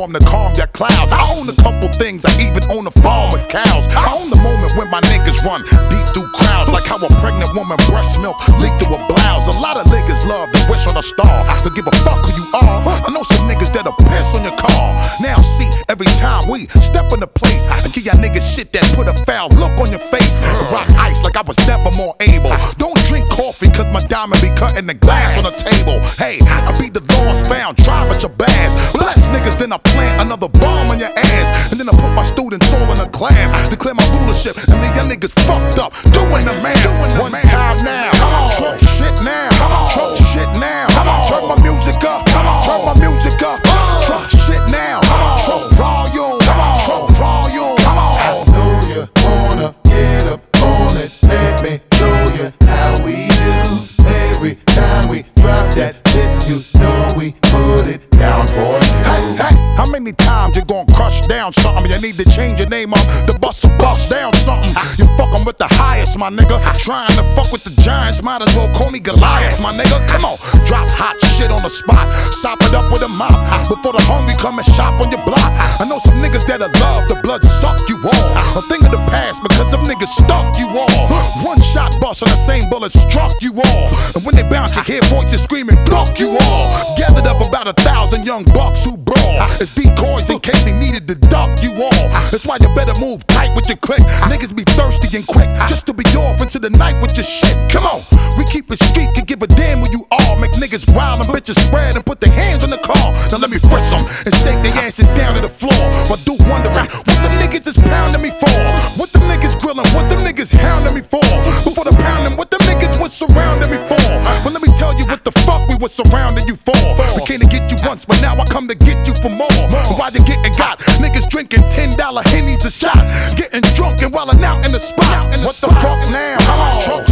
storm to calm your clouds. I own a couple things, I even own a farm with cows. I own the moment when my niggas run deep through crowds, like how a pregnant woman breast milk leak through a blouse. A lot of niggas love to wish on a star, to give a fuck who you are. I know some niggas that'll piss on your car. Now see, every time we step in the place, I give y'all niggas shit that put a foul look on your face. Rock ice like I was never more able. Don't drink coffee cause my diamond be cutting the glass on the table. Hey, I be the lost found, try but your bass. Bless niggas, then I plant another bomb on your ass. And then I put my students all in a class, declare my rulership, and leave y'all niggas fucked up, doing the man. One time now, talk shit now, talk shit now. Turn my music up, turn my music up. Talk shit now, talk volume, talk volume. I know you wanna get up on it. Let me show you how we do. Every time we drop that hit, you know we put it down for you. Hey, how many times you gon' crush down something? You need to change your name up to bust down something. You fucking with the highest, my nigga. Trying to fuck with the giants, might as well call me Goliath, my nigga. Come on, drop hot shit on the spot, sop it up with a mop before the hungry come and shop on your block. I know some niggas that'll love the blood suck you all. A thing of the past because them niggas stuck you all. One shot bust and the same bullet struck you all. And when they bounce, you hear voices screaming, fuck you all. Gathered up about 1,000 young bucks who brawl as decoys in case they needed to duck you all. That's why you better move tight with your click. Niggas be thirsty and quick just to be off into the night with your shit. Come on, we keep it street, can give a damn who you are. Make niggas wild and bitches spread and put their hands on the car. Now let me frisk them and shake their asses down to the floor. But do wondering what the niggas is pounding me for. What the niggas grilling, what the niggas hounding me for. Before the pounding, what the niggas was surrounding me for. But let me tell you what the fuck we was surrounding you for. We came to get you once, but now I come to get you for more. Why you getting got? Niggas drinking $10 Hennies a shot, getting drunk and wildin' out in the spot. What the fuck now?